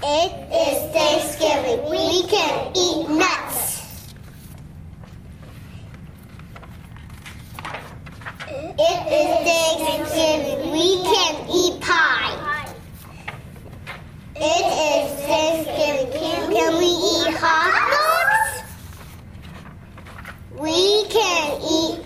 It is Thanksgiving. We can eat nuts. It is Thanksgiving. We can eat pie. It is Thanksgiving. Can we eat hot dogs? We can eat